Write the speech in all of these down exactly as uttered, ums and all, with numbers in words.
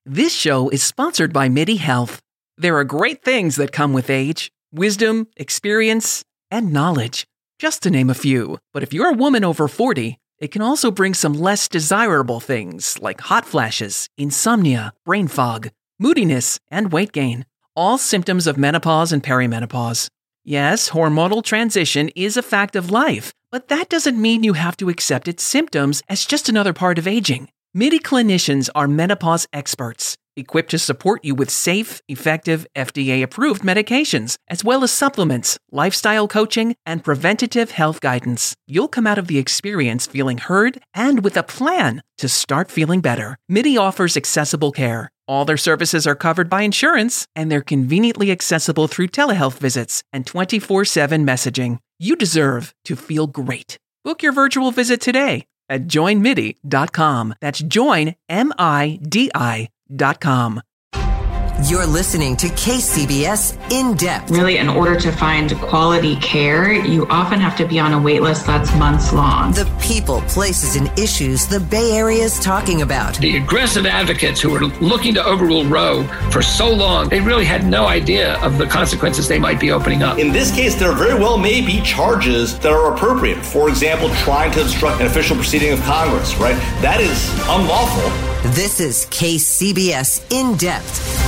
This show is sponsored by MIDI Health. There are great things that come with age: wisdom, experience, and knowledge, just to name a few. But if you're a woman over forty, it can also bring some less desirable things like hot flashes, insomnia, brain fog, moodiness, and weight gain, all symptoms of menopause and perimenopause. Yes, hormonal transition is a fact of life, but that doesn't mean you have to accept its symptoms as just another part of aging. MIDI clinicians are menopause experts, equipped to support you with safe, effective, F D A-approved medications, as well as supplements, lifestyle coaching, and preventative health guidance. You'll come out of the experience feeling heard and with a plan to start feeling better. MIDI offers accessible care. All their services are covered by insurance, and they're conveniently accessible through telehealth visits and twenty-four seven messaging. You deserve to feel great. Book your virtual visit today at join midi dot com. That's join, M I D I dot com. You're listening to K C B S In Depth. Really, in order to find quality care, you often have to be on a wait list that's months long. The people, places, and issues the Bay Area is talking about. The aggressive advocates who were looking to overrule Roe for so long, they really had no idea of the consequences they might be opening up. In this case, there very well may be charges that are appropriate. For example, trying to obstruct an official proceeding of Congress, right? That is unlawful. This is K C B S In Depth.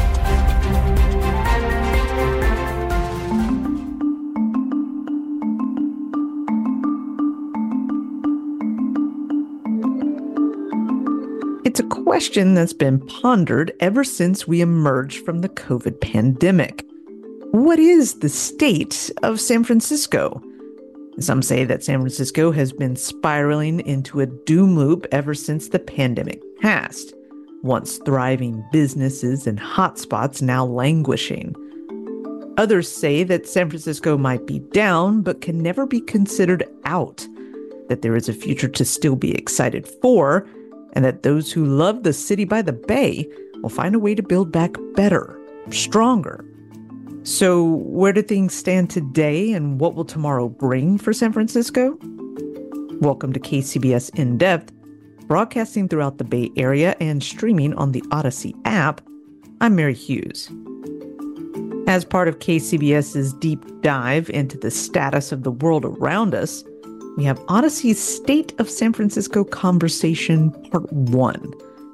It's a question that's been pondered ever since we emerged from the COVID pandemic. What is the state of San Francisco? Some say that San Francisco has been spiraling into a doom loop ever since the pandemic passed. Once thriving businesses and hotspots now languishing. Others say that San Francisco might be down, but can never be considered out. That there is a future to still be excited for, and that those who love the city by the bay will find a way to build back better, stronger. So where do things stand today, and what will tomorrow bring for San Francisco? Welcome to K C B S In Depth, broadcasting throughout the Bay Area and streaming on the Odyssey app. I'm Mary Hughes. As part of KCBS's deep dive into the status of the world around us, we have Odyssey's State of San Francisco Conversation Part one.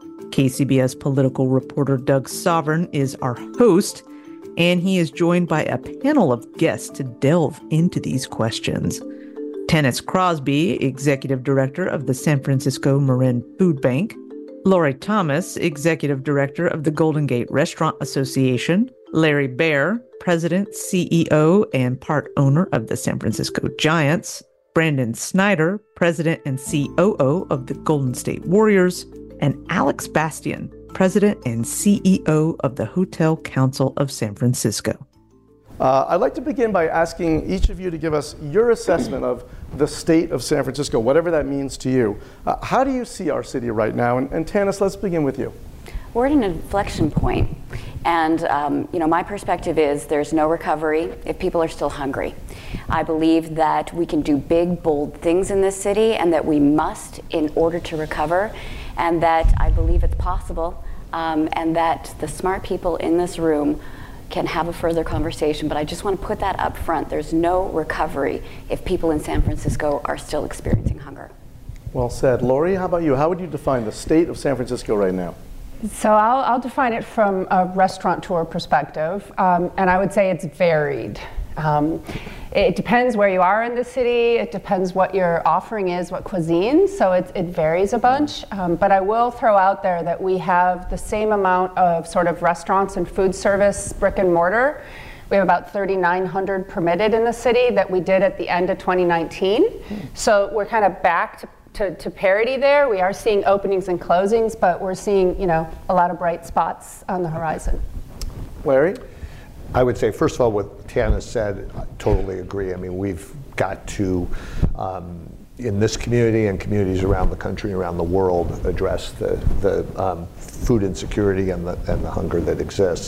K C B S political reporter Doug Sovern is our host, and he is joined by a panel of guests to delve into these questions. Tanis Crosby, Executive Director of the San Francisco Marin Food Bank, Lori Thomas, Executive Director of the Golden Gate Restaurant Association, Larry Baer, President, C E O, and part owner of the San Francisco Giants, Brandon Snyder, President and C O O of the Golden State Warriors, and Alex Bastian, President and C E O of the Hotel Council of San Francisco. Uh, I'd like to begin by asking each of you to give us your assessment of the state of San Francisco, whatever that means to you. Uh, how do you see our city right now? And, and Tanis, let's begin with you. We're at an inflection point. And um, you know, my perspective is there's no recovery if people are still hungry. I believe that we can do big, bold things in this city and that we must in order to recover, and that I believe it's possible, um, and that the smart people in this room can have a further conversation. But I just want to put that up front. There's no recovery if people in San Francisco are still experiencing hunger. Well said. Lori, how about you? How would you define the state of San Francisco right now? So I'll, I'll define it from a restaurateur perspective, um, and I would say it's varied. Um, it depends where you are in the city. It depends what your offering is, what cuisine. So it, it varies a bunch. Um, but I will throw out there that we have the same amount of sort of restaurants and food service brick and mortar. We have about thirty-nine hundred permitted in the city that we did at the end of twenty nineteen. Mm. So we're kind of back to To, to parity there. We are seeing openings and closings, but we're seeing, you know, a lot of bright spots on the horizon. Larry? I would say, first of all, what Tanis said, I totally agree. I mean, we've got to, um, in this community and communities around the country, around the world, address the, the um, food insecurity and the, and the hunger that exists.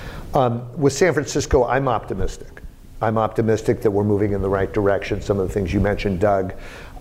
Um, with San Francisco, I'm optimistic. I'm optimistic that we're moving in the right direction. Some of the things you mentioned, Doug.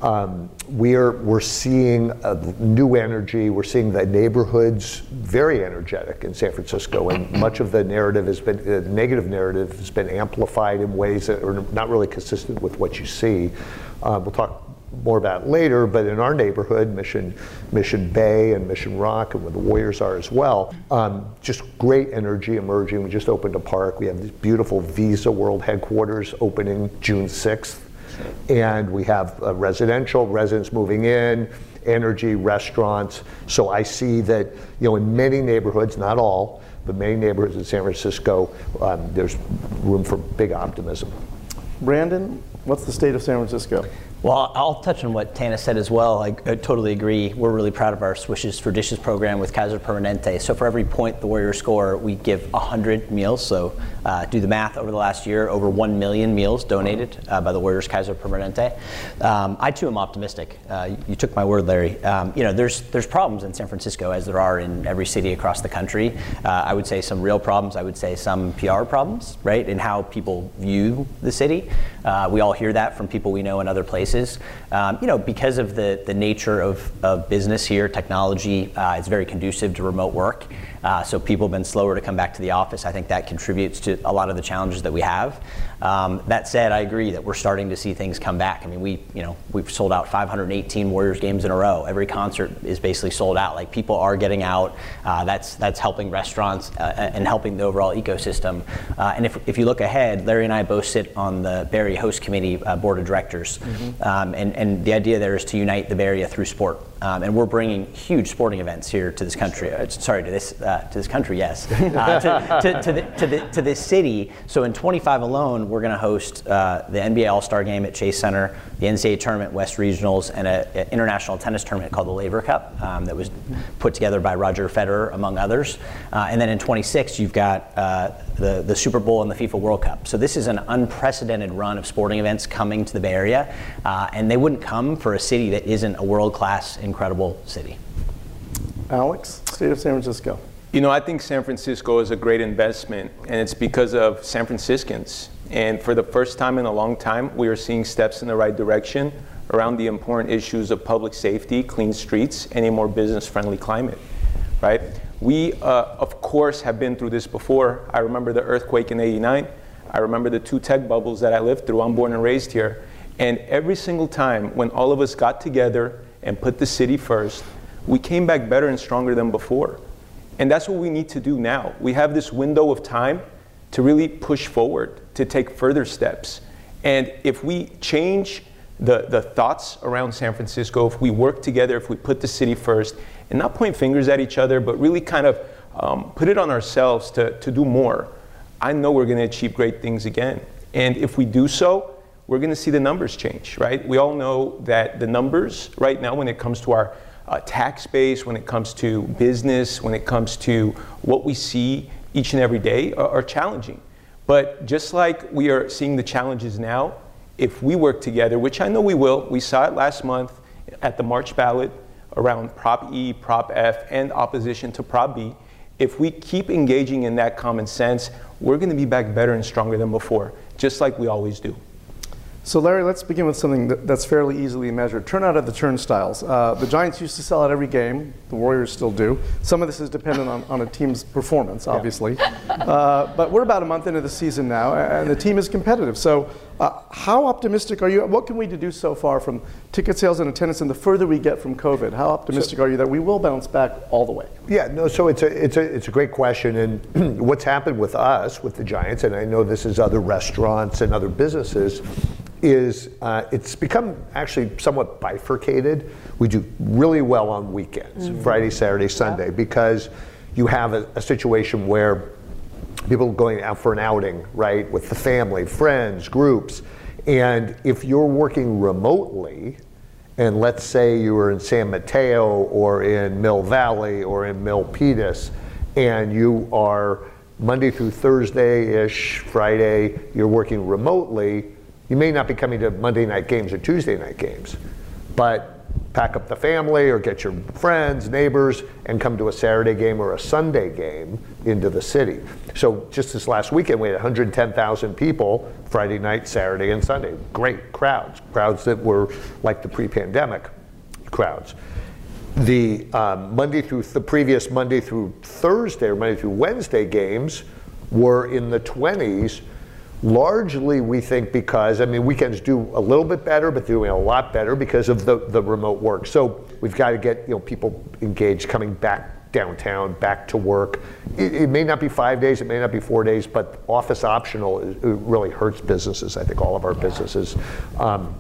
Um, we're we're seeing a new energy. We're seeing the neighborhoods very energetic in San Francisco, and much of the narrative has been the negative narrative has been amplified in ways that are not really consistent with what you see. Uh, we'll talk more about it later, but in our neighborhood, Mission Mission Bay and Mission Rock, and where the Warriors are as well, um, just great energy emerging. We just opened a park. We have this beautiful Visa World headquarters opening June sixth. And we have uh, residential, residents moving in, energy, restaurants. So I see that, you know, in many neighborhoods, not all, but many neighborhoods in San Francisco, um, there's room for big optimism. Brandon, what's the state of San Francisco? Well, I'll touch on what Tana said as well. I, I totally agree. We're really proud of our Swishes for Dishes program with Kaiser Permanente. So for every point the Warriors score, we give one hundred meals. So uh, do the math over the last year, over one million meals donated uh, by the Warriors Kaiser Permanente. Um, I too am optimistic. Uh, you took my word, Larry. Um, you know, there's there's problems in San Francisco, as there are in every city across the country. Uh, I would say some real problems. I would say some P R problems, right, in how people view the city. Uh, we all hear that from people we know in other places. Um, you know, because of the, the nature of, of business here, technology, uh, it's very conducive to remote work. Uh, so people have been slower to come back to the office. I think that contributes to a lot of the challenges that we have. Um, that said, I agree that we're starting to see things come back. I mean, we, you know, we've sold out five hundred eighteen Warriors games in a row. Every concert is basically sold out. Like, people are getting out. Uh, that's that's helping restaurants uh, and helping the overall ecosystem. Uh, and if if you look ahead, Larry and I both sit on the Bay Area Host Committee uh, board of directors, mm-hmm. um, and and the idea there is to unite the Bay Area through sport. Um, and we're bringing huge sporting events here to this country. Uh, sorry, to this uh, to this country, yes, uh, to, to, to, the, to, the, to this city. So in twenty-five alone, we're going to host uh, the N B A All-Star Game at Chase Center, the N C double A Tournament West Regionals, and an international tennis tournament called the Laver Cup um, that was put together by Roger Federer, among others. Uh, and then in twenty-six, you've got uh, the, the Super Bowl and the FIFA World Cup. So this is an unprecedented run of sporting events coming to the Bay Area, uh, and they wouldn't come for a city that isn't a world-class, incredible city. Alex, state of San Francisco. You know, I think San Francisco is a great investment, and it's because of San Franciscans. And for the first time in a long time, we are seeing steps in the right direction around the important issues of public safety, clean streets, and a more business-friendly climate, right? We, uh, of course, have been through this before. I remember the earthquake in eighty-nine. I remember the two tech bubbles that I lived through. I'm born and raised here. And every single time when all of us got together and put the city first, we came back better and stronger than before. And that's what we need to do now. We have this window of time to really push forward, to take further steps. And if we change the, the thoughts around San Francisco, if we work together, if we put the city first, and not point fingers at each other, but really kind of um, put it on ourselves to, to do more, I know we're gonna achieve great things again. And if we do so, we're gonna see the numbers change, right? We all know that the numbers right now, when it comes to our uh, tax base, when it comes to business, when it comes to what we see each and every day, are, are challenging. But just like we are seeing the challenges now, if we work together, which I know we will, we saw it last month at the March ballot around Prop E, Prop F, and opposition to Prop B, if we keep engaging in that common sense, we're gonna be back better and stronger than before, just like we always do. So Larry, let's begin with something that, that's fairly easily measured. Turnout at the turnstiles. Uh, the Giants used to sell out every game. The Warriors still do. Some of this is dependent on, on a team's performance, obviously. Yeah. uh, but we're about a month into the season now, and the team is competitive. So uh, how optimistic are you? What can we do so far from ticket sales and attendance, and the further we get from COVID? How optimistic so, are you that we will bounce back all the way? Yeah, no, so it's a, it's a, it's a great question. And what's happened with us, with the Giants, and I know this is other restaurants and other businesses, is uh, it's become actually somewhat bifurcated. We do really well on weekends, mm-hmm. Friday, Saturday, Sunday, yeah. because you have a, a situation where people are going out for an outing, right, with the family, friends, groups, and if you're working remotely, and let's say you were in San Mateo or in Mill Valley or in Milpitas, and you are Monday through Thursday-ish, Friday, you're working remotely, you may not be coming to Monday night games or Tuesday night games, but pack up the family or get your friends, neighbors, and come to a Saturday game or a Sunday game into the city. So just this last weekend, we had one hundred ten thousand people, Friday night, Saturday, and Sunday. Great crowds, crowds that were like the pre-pandemic crowds. The um, Monday through the previous Monday through Thursday or Monday through Wednesday games were in the twenties. Largely, we think because, I mean, weekends do a little bit better, but they're doing a lot better because of the, the remote work. So we've got to get, you know, people engaged, coming back downtown, back to work. It, it may not be five days, it may not be four days, but office optional is, it really hurts businesses. I think all of our businesses. Um,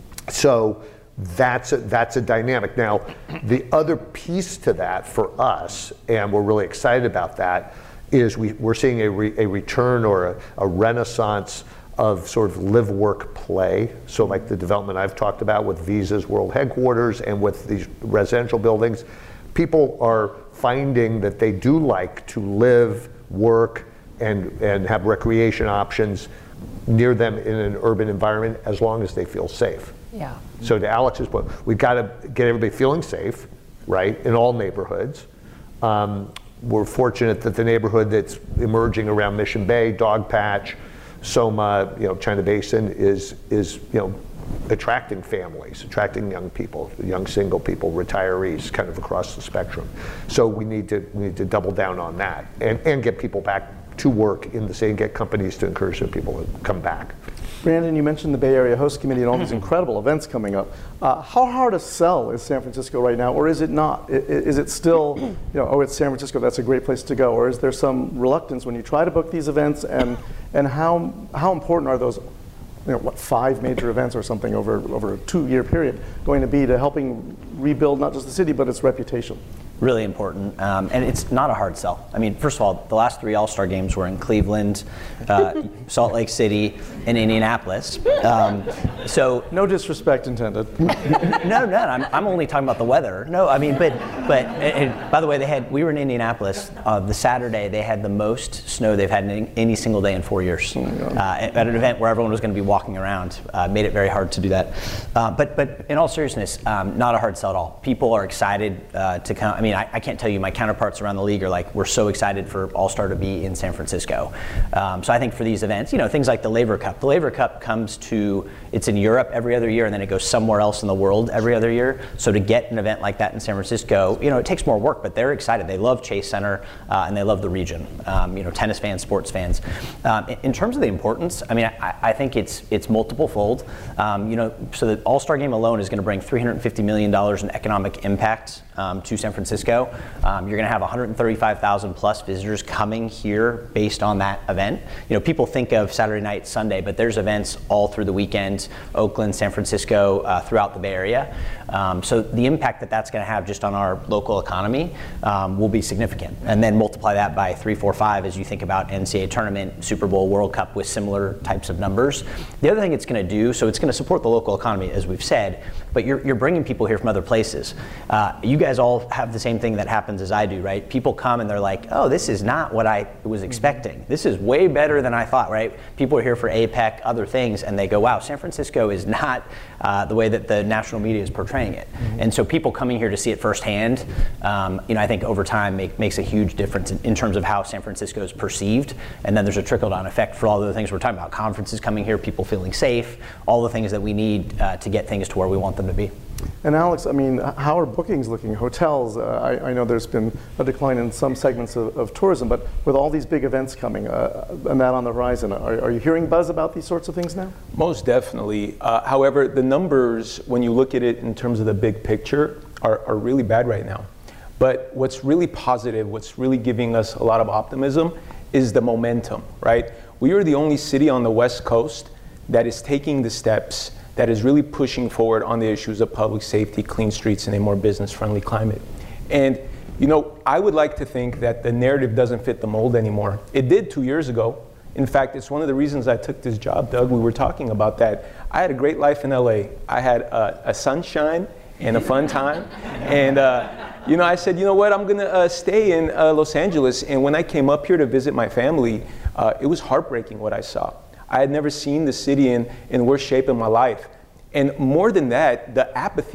so that's a, that's a dynamic. Now, the other piece to that for us, and we're really excited about that, is we, we're seeing a, re, a return or a, a renaissance of sort of live, work, play. So like the development I've talked about with Visa's world headquarters and with these residential buildings, people are finding that they do like to live, work, and, and have recreation options near them in an urban environment as long as they feel safe. Yeah. So to Alex's point, we've got to get everybody feeling safe, right, in all neighborhoods. Um, We're fortunate that the neighborhood that's emerging around Mission Bay, Dogpatch, Soma, you know, China Basin is is you know attracting families, attracting young people, young single people, retirees, kind of across the spectrum. So we need to we need to double down on that and and get people back to work in the city, and get companies to encourage their people to come back. Brandon, you mentioned the Bay Area Host Committee and all these incredible events coming up. Uh, how hard a sell is San Francisco right now, or is it not? I, is it still, you know, oh, it's San Francisco, that's a great place to go, or is there some reluctance when you try to book these events, and and how how important are those, you know, what, five major events or something over over a two-year period going to be to helping rebuild not just the city but its reputation? Really important, um, and it's not a hard sell. I mean, first of all, the last three All-Star games were in Cleveland, uh, Salt Lake City, and Indianapolis. Um, so no disrespect intended. no, no, I'm, I'm only talking about the weather. No, I mean, but but and, and by the way, they had we were in Indianapolis uh, the Saturday. They had the most snow they've had in any single day in four years. Oh uh, at, at an event where everyone was going to be walking around, uh, made it very hard to do that. Uh, but but in all seriousness, um, not a hard sell at all. People are excited uh, to come. I mean. I, I can't tell you, my counterparts around the league are like, we're so excited for All-Star to be in San Francisco. Um, so I think for these events, you know, things like the Laver Cup. The Laver Cup comes to, it's in Europe every other year, and then it goes somewhere else in the world every other year. So to get an event like that in San Francisco, you know, it takes more work, but they're excited. They love Chase Center, uh, and they love the region. Um, you know, tennis fans, sports fans. Um, in, in terms of the importance, I mean, I, I think it's it's multiple fold. Um, you know, so the All-Star game alone is going to bring three hundred fifty million dollars in economic impact um, to San Francisco. Um, you're going to have one hundred thirty-five thousand plus visitors coming here based on that event. You know, people think of Saturday night, Sunday, but there's events all through the weekend, Oakland, San Francisco, uh, throughout the Bay Area. Um, so the impact that that's going to have just on our local economy um, will be significant. And then multiply that by three, four, five as you think about N C A A tournament, Super Bowl, World Cup with similar types of numbers. The other thing it's going to do, so it's going to support the local economy, as we've said, but you're, you're bringing people here from other places. Uh, you guys all have the same thing that happens as I do, right? People come and they're like, oh, this is not what I was expecting. This is way better than I thought, right? People are here for APEC, other things, and they go, wow, San Francisco is not uh, the way that the national media is portraying it. Mm-hmm. And so people coming here to see it firsthand, um, you know, I think over time make, makes a huge difference in, in terms of how San Francisco is perceived. And then there's a trickle-down effect for all the things we're talking about. Conferences coming here, people feeling safe, all the things that we need uh, to get things to where we want them to be. And Alex, I mean, how are bookings looking? Hotels, uh, I, I know there's been a decline in some segments of, of tourism, but with all these big events coming uh, and that on the horizon, are, are you hearing buzz about these sorts of things now? Most definitely. Uh, however, the numbers, when you look at it in terms of the big picture, are, are really bad right now. But what's really positive, what's really giving us a lot of optimism is the momentum, right? We are the only city on the West Coast that is taking the steps that is really pushing forward on the issues of public safety, clean streets, and a more business-friendly climate. And, you know, I would like to think that the narrative doesn't fit the mold anymore. It did two years ago. In fact, it's one of the reasons I took this job, Doug. We were talking about that. I had a great life in L A. I had a, a sunshine and a fun time. And, uh, you know, I said, you know what, I'm gonna uh, stay in uh, Los Angeles. And when I came up here to visit my family, uh, it was heartbreaking what I saw. I had never seen the city in, in worse shape in my life. And more than that, the apathy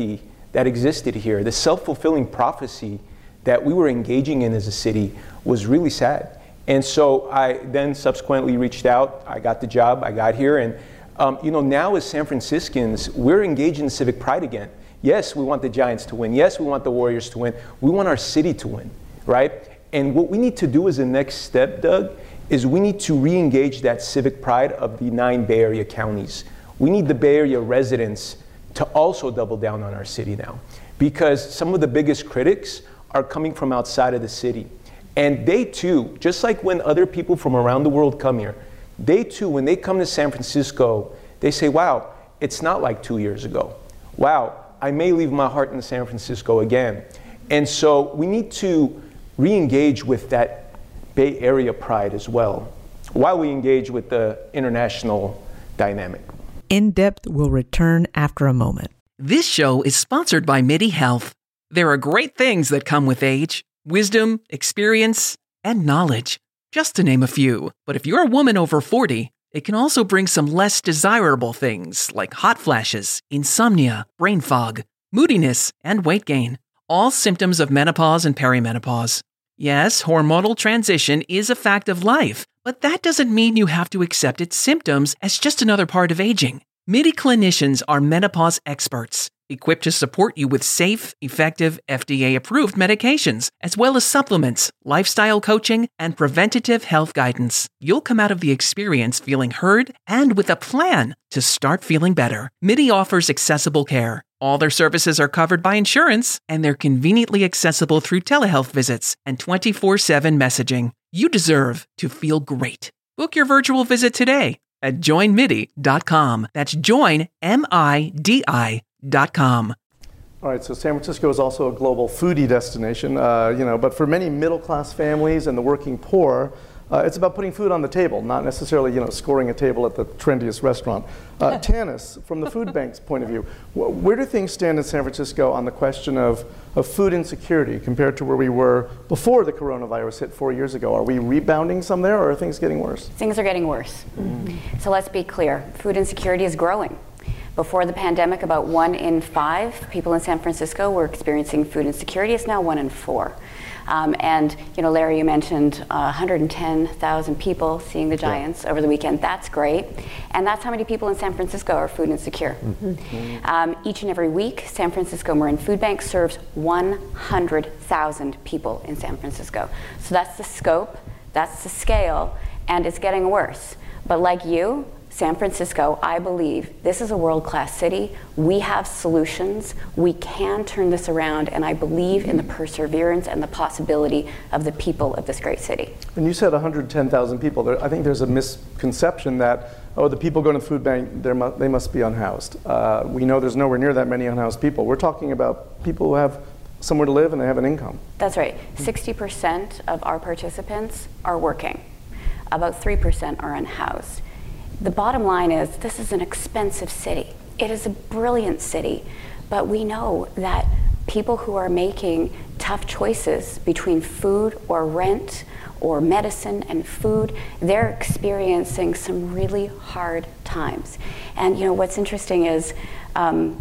that existed here. The self-fulfilling prophecy that we were engaging in as a city was really sad. And so I then subsequently reached out. I got the job, I got here, and um, you know, now as San Franciscans, we're engaged in civic pride again. Yes, we want the Giants to win. Yes, we want the Warriors to win. We want our city to win, right? And what we need to do as a next step, Doug, is we need to re-engage that civic pride of the nine Bay Area counties. We need the Bay Area residents to also double down on our city now, because some of the biggest critics are coming from outside of the city. And they too, just like when other people from around the world come here, they too, when they come to San Francisco, they say, wow, it's not like two years ago. Wow, I may leave my heart in San Francisco again. And so we need to re-engage with that Bay Area pride as well, while we engage with the international dynamic. In Depth will return after a moment. This show is sponsored by MIDI Health. There are great things that come with age: wisdom, experience, and knowledge, just to name a few. But if you're a woman over forty, it can also bring some less desirable things like hot flashes, insomnia, brain fog, moodiness, and weight gain, all symptoms of menopause and perimenopause. Yes, hormonal transition is a fact of life, but that doesn't mean you have to accept its symptoms as just another part of aging. MIDI clinicians are menopause experts, equipped to support you with safe, effective, F D A-approved medications, as well as supplements, lifestyle coaching, and preventative health guidance. You'll come out of the experience feeling heard and with a plan to start feeling better. MIDI offers accessible care. All their services are covered by insurance, and they're conveniently accessible through telehealth visits and twenty-four seven messaging. You deserve to feel great. Book your virtual visit today at join midi dot com. That's join, M I D I dot com. All right, so San Francisco is also a global foodie destination, uh, you know, but for many middle-class families and the working poor, uh, it's about putting food on the table, not necessarily, you know, scoring a table at the trendiest restaurant. Uh, Tanis, from the food bank's point of view, wh- where do things stand in San Francisco on the question of, of food insecurity compared to where we were before the coronavirus hit four years ago? Are we rebounding some there, or are things getting worse? Things are getting worse. Mm-hmm. So let's be clear, food insecurity is growing. Before the pandemic, about one in five people in San Francisco were experiencing food insecurity. It's now one in four. Um, and, you know, Larry, you mentioned uh, one hundred ten thousand people seeing the Giants yeah. over the weekend. That's great. And that's how many people in San Francisco are food insecure. Mm-hmm. Um, each and every week, San Francisco Marin Food Bank serves one hundred thousand people in San Francisco. So that's the scope, that's the scale, and it's getting worse. But like you, San Francisco, I believe this is a world-class city. We have solutions. We can turn this around, and I believe in the perseverance and the possibility of the people of this great city. And you said one hundred ten thousand people. There, I think there's a misconception that, oh, the people going to the food bank, mu- they must be unhoused. Uh, we know there's nowhere near that many unhoused people. We're talking about people who have somewhere to live and they have an income. That's right. sixty percent of our participants are working. About three percent are unhoused. The bottom line is, this is an expensive city. It is a brilliant city, but we know that people who are making tough choices between food or rent or medicine and food, they're experiencing some really hard times. And you know, what's interesting is, um,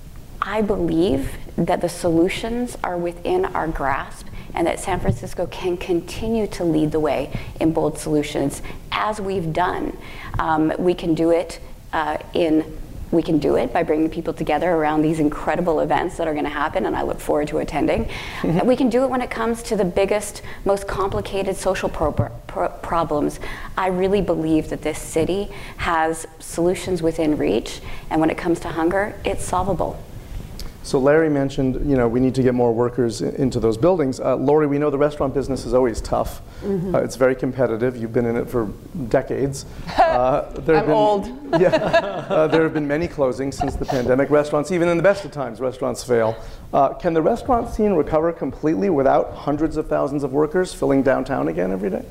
I believe that the solutions are within our grasp, and that San Francisco can continue to lead the way in bold solutions, as we've done. Um, we can do it uh, in, we can do it by bringing people together around these incredible events that are gonna happen, and I look forward to attending. Mm-hmm. We can do it when it comes to the biggest, most complicated social pro- pro- problems. I really believe that this city has solutions within reach, and when it comes to hunger, it's solvable. So Larry mentioned, you know, we need to get more workers in, into those buildings. Uh, Lori, we know the restaurant business is always tough. Mm-hmm. Uh, it's very competitive. You've been in it for decades. Uh, there I'm have been, old. Yeah, uh, there have been many closings since the pandemic. Restaurants, even in the best of times, restaurants fail. Uh, can the restaurant scene recover completely without hundreds of thousands of workers filling downtown again every day?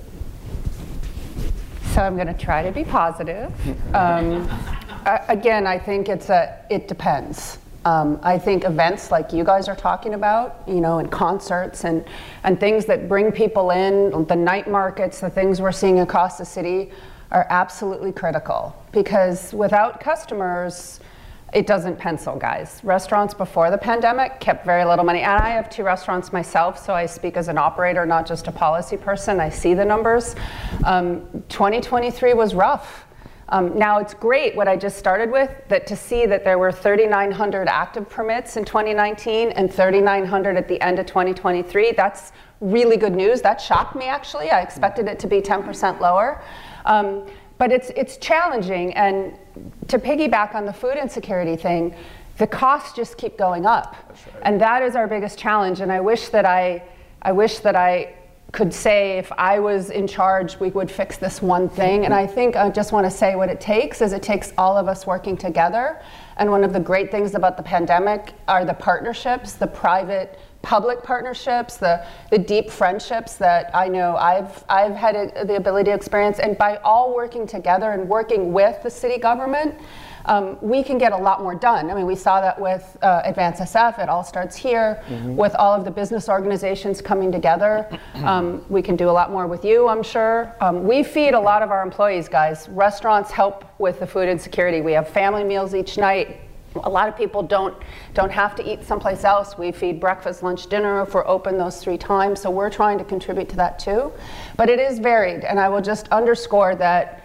So I'm going to try to be positive. Um, I, again, I think it's a, it depends. Um, I think events like you guys are talking about, you know, and concerts and, and things that bring people in, the night markets, the things we're seeing across the city are absolutely critical, because without customers, it doesn't pencil, guys. Restaurants before the pandemic kept very little money. And I have two restaurants myself, so I speak as an operator, not just a policy person. I see the numbers. Um, twenty twenty-three was rough. Um, now it's great what I just started with, that to see that there were thirty-nine hundred active permits in twenty nineteen and thirty-nine hundred at the end of twenty twenty-three. That's really good news. That shocked me, actually. I expected it to be ten percent lower. Um, but it's it's challenging, and to piggyback on the food insecurity thing, the costs just keep going up. Right. And that is our biggest challenge. And I wish that I, I wish that I could say if I was in charge, we would fix this one thing. And I think I just want to say what it takes is it takes all of us working together. And one of the great things about the pandemic are the partnerships, the private public partnerships, the, the deep friendships that I know I've, I've had a, the ability to experience. And by all working together and working with the city government, um, we can get a lot more done. I mean, we saw that with uh, Advance S F, it all starts here. Mm-hmm. With all of the business organizations coming together, um, we can do a lot more with you, I'm sure. Um, we feed a lot of our employees, guys. Restaurants help with the food insecurity. We have family meals each night. A lot of people don't don't have to eat someplace else. We feed breakfast, lunch, dinner if we're open those three times. So we're trying to contribute to that too. But it is varied, and I will just underscore that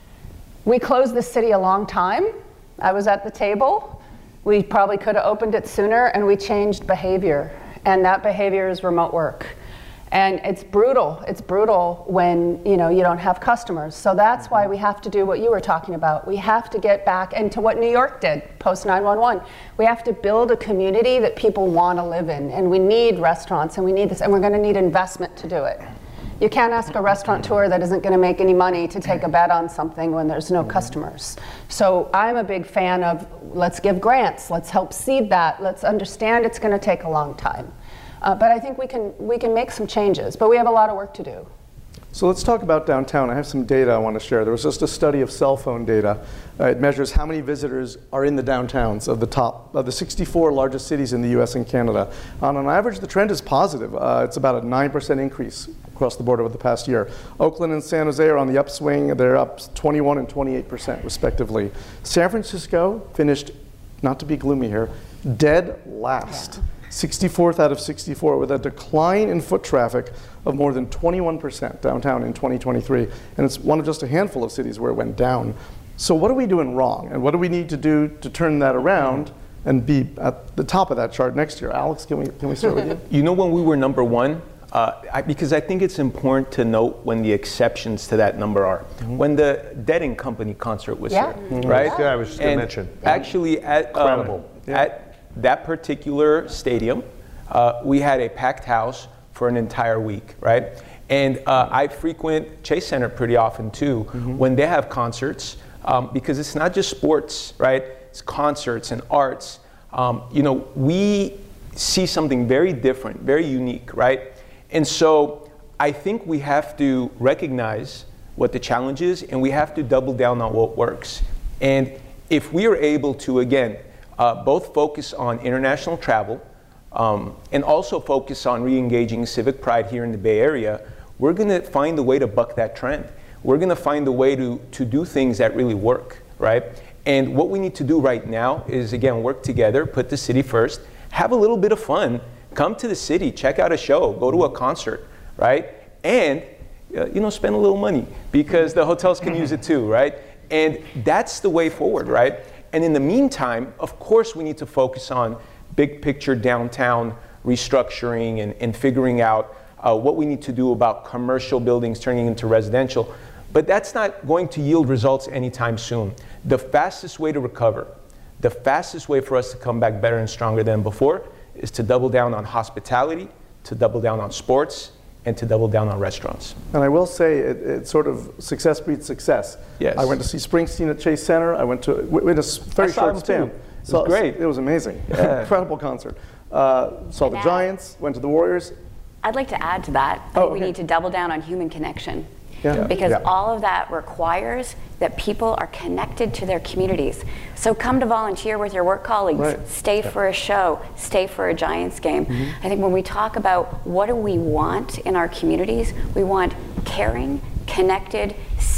we closed the city a long time. I was at the table. We probably could have opened it sooner, and we changed behavior. And that behavior is remote work. And it's brutal. It's brutal when, you know, you don't have customers. So that's why we have to do what you were talking about. We have to get back into what New York did post nine one one. We have to build a community that people want to live in. And we need restaurants, and we need this, and we're going to need investment to do it. You can't ask a restaurateur that isn't going to make any money to take a bet on something when there's no customers. So I'm a big fan of let's give grants, let's help seed that, let's understand it's going to take a long time. Uh, but I think we can we can make some changes, but we have a lot of work to do. So let's talk about downtown. I have some data I want to share. There was just a study of cell phone data. Uh, it measures how many visitors are in the downtowns of the top of the sixty-four largest cities in the U S and Canada. On an average, the trend is positive. Uh, it's about a nine percent increase across the board over the past year. Oakland and San Jose are on the upswing. They're up twenty-one and twenty-eight percent respectively. San Francisco finished, not to be gloomy here, dead last. sixty-fourth out of sixty-four, with a decline in foot traffic of more than twenty-one percent downtown in twenty twenty-three. And it's one of just a handful of cities where it went down. So what are we doing wrong? And what do we need to do to turn that around and be at the top of that chart next year? Alex, can we, can we start with you? You know when we were number one? Uh, I, because I think it's important to note when the exceptions to that number are. Mm-hmm. When the Dead and Company concert was yeah. here, mm-hmm. right? Yeah, I was just going to mention. Actually, at, um, yeah. at that particular stadium, uh, we had a packed house for an entire week, right? And uh, I frequent Chase Center pretty often too, mm-hmm. when they have concerts, um, because it's not just sports, right? It's concerts and arts. Um, you know, we see something very different, very unique, right? And so I think we have to recognize what the challenge is, and we have to double down on what works. And if we are able to, again, uh, both focus on international travel um, and also focus on re-engaging civic pride here in the Bay Area, we're going to find a way to buck that trend. We're going to find a way to, to do things that really work, right? And what we need to do right now is, again, work together, put the city first, have a little bit of fun. Come to the city, check out a show, go to a concert, right? And, uh, you know, spend a little money because the hotels can use it too, right? And that's the way forward, right? And in the meantime, of course, we need to focus on big picture downtown restructuring and, and figuring out uh, what we need to do about commercial buildings turning into residential. But that's not going to yield results anytime soon. The fastest way to recover, the fastest way for us to come back better and stronger than before is to double down on hospitality, to double down on sports, and to double down on restaurants. And I will say, it, it sort of success breeds success. Yes. I went to see Springsteen at Chase Center. I went to in a very short span. It was so, great. It was amazing. Yeah. Incredible concert. Uh, saw the Giants. Went to the Warriors. I'd like to add to that. I think oh, okay. we need to double down on human connection. Yeah. Because yeah. all of that requires that people are connected to their communities. So come to volunteer with your work colleagues, right. stay yeah. for a show, stay for a Giants game. Mm-hmm. I think when we talk about what do we want in our communities, we want caring, connected,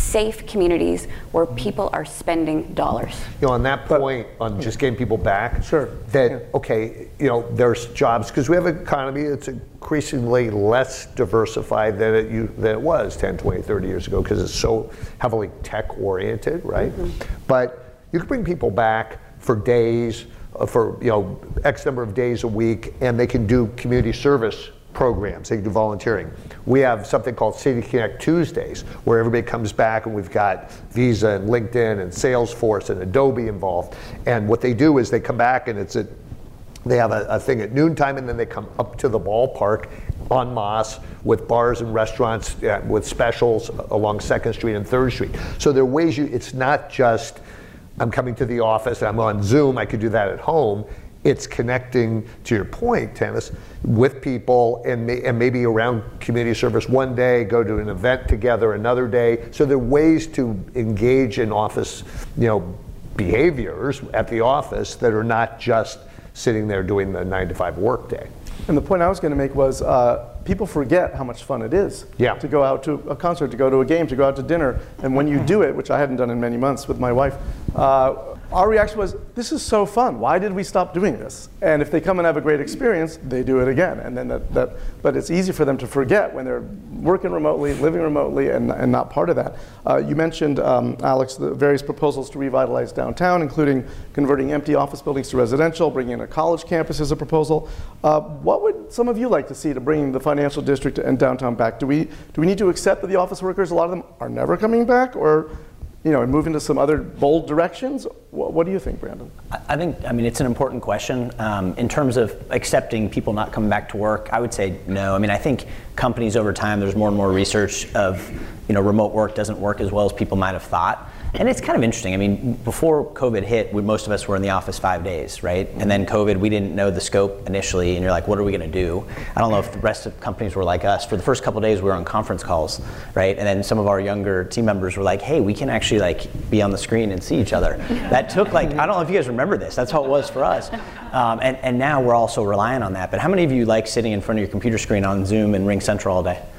safe communities where people are spending dollars. You know, on that point, on just getting people back, sure. that, yeah. okay, you know, there's jobs, because we have an economy that's increasingly less diversified than it, you, than it was ten, twenty, thirty years ago, because it's so heavily tech-oriented, right? Mm-hmm. But you can bring people back for days, uh, for, you know, X number of days a week, and they can do community service programs, they can do volunteering. We have something called City Connect Tuesdays, where everybody comes back and we've got Visa and LinkedIn and Salesforce and Adobe involved. And what they do is they come back and it's a, they have a, a thing at noontime, and then they come up to the ballpark en masse with bars and restaurants uh, with specials along second Street and third Street. So there are ways you, it's not just I'm coming to the office and I'm on Zoom, I could do that at home. It's connecting, to your point, Tanis, with people and, may, and maybe around community service one day, go to an event together another day. So there are ways to engage in office, you know, behaviors at the office that are not just sitting there doing the nine to five workday. And the point I was going to make was uh, people forget how much fun it is yeah. to go out to a concert, to go to a game, to go out to dinner. And when you do it, which I hadn't done in many months with my wife, uh, our reaction was, this is so fun. Why did we stop doing this? And if they come and have a great experience, they do it again. And then that, that but it's easy for them to forget when they're working remotely, living remotely, and, and not part of that. Uh, you mentioned, um, Alex, the various proposals to revitalize downtown, including converting empty office buildings to residential, bringing in a college campus as a proposal. Uh, what would some of you like to see to bring the financial district and downtown back? Do we, do we need to accept that the office workers, a lot of them, are never coming back? Or, you know, and move into some other bold directions? What, what do you think, Brandon? I think, I mean, it's an important question. Um, in terms of accepting people not coming back to work, I would say no. I mean, I think companies over time, there's more and more research of, you know, remote work doesn't work as well as people might have thought. And it's kind of interesting. I mean, before COVID hit, we, most of us were in the office five days, right? And then COVID, we didn't know the scope initially, and you're like, what are we going to do? I don't know if the rest of companies were like us. For the first couple of days, we were on conference calls, right? And then some of our younger team members were like, hey, we can actually like be on the screen and see each other. That took like, I don't know if you guys remember this. That's how it was for us. Um, and, and now we're also relying on that. But how many of you like sitting in front of your computer screen on Zoom and Ring Central all day?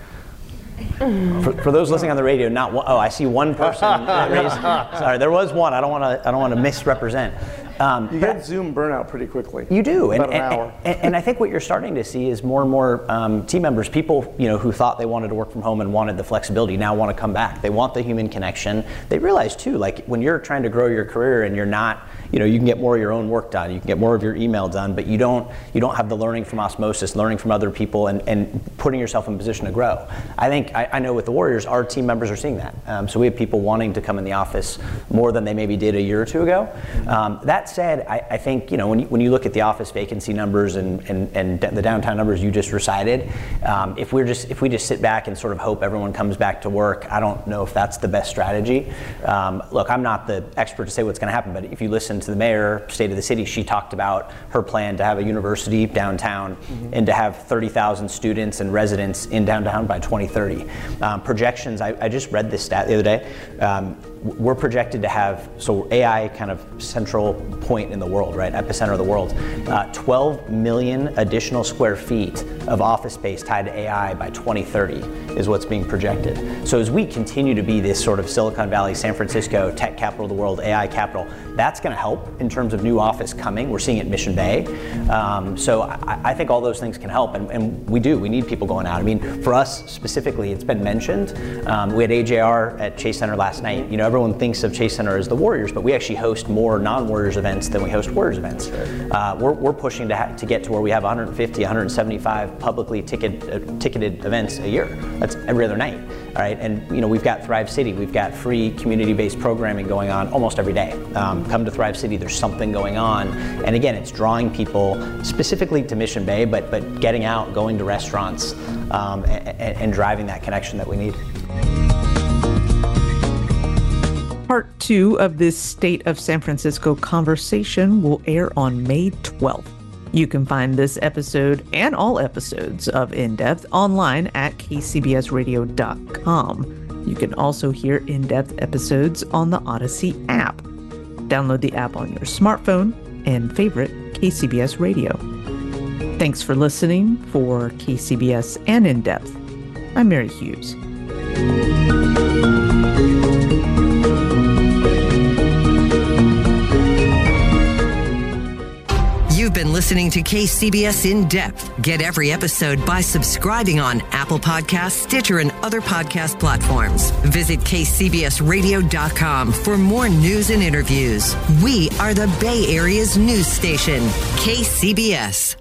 For, for those listening on the radio, not one, oh, I see one person raised. Sorry, there was one. I don't want to. I don't want to misrepresent. Um, you get Zoom burnout pretty quickly. You do, about and, an and, hour. And, and I think what you're starting to see is more and more um, team members, people you know who thought they wanted to work from home and wanted the flexibility, now want to come back. They want the human connection. They realize too, like when you're trying to grow your career and you're not, you know, you can get more of your own work done, you can get more of your email done, but you don't you don't have the learning from osmosis, learning from other people, and, and putting yourself in a position to grow. I think I, I know with the Warriors, our team members are seeing that. Um, so we have people wanting to come in the office more than they maybe did a year or two ago. Um, that said, I, I think you know when you, when you look at the office vacancy numbers and and, and the downtown numbers you just recited, um, if we're just if we just sit back and sort of hope everyone comes back to work, I don't know if that's the best strategy. Um, look, I'm not the expert to say what's going to happen, but if you listen to the mayor, state of the city, she talked about her plan to have a university downtown mm-hmm. and to have thirty thousand students and residents in downtown by twenty thirty. Um, projections, I, I just read this stat the other day. Um, we're projected to have, so A I kind of central point in the world, right, epicenter of the world, uh, twelve million additional square feet of office space tied to A I by twenty thirty is what's being projected. So as we continue to be this sort of Silicon Valley, San Francisco, tech capital of the world, A I capital, that's going to help in terms of new office coming. We're seeing it in Mission Bay. Um, so I, I think all those things can help, and, and we do. We need people going out. I mean, for us specifically, it's been mentioned. Um, we had A J R at Chase Center last night. You know, everyone thinks of Chase Center as the Warriors, but we actually host more non-Warriors events than we host Warriors events. Uh, we're, we're pushing to, ha- to get to where we have one hundred fifty, one hundred seventy-five publicly ticket, uh, ticketed events a year. That's every other night, all right? And you know, we've got Thrive City. We've got free community-based programming going on almost every day. Um, come to Thrive City, there's something going on. And again, it's drawing people specifically to Mission Bay, but, but getting out, going to restaurants, um, and, and driving that connection that we need. Part two of this State of San Francisco conversation will air on May twelfth. You can find this episode and all episodes of In Depth online at k c b s radio dot com. You can also hear In Depth episodes on the Odyssey app. Download the app on your smartphone and favorite K C B S Radio. Thanks for listening. For K C B S and In Depth, I'm Mary Hughes. listening to K C B S In Depth. Get every episode by subscribing on Apple Podcasts, Stitcher, and other podcast platforms. Visit K C B S radio dot com for more news and interviews. We are the Bay Area's news station, K C B S.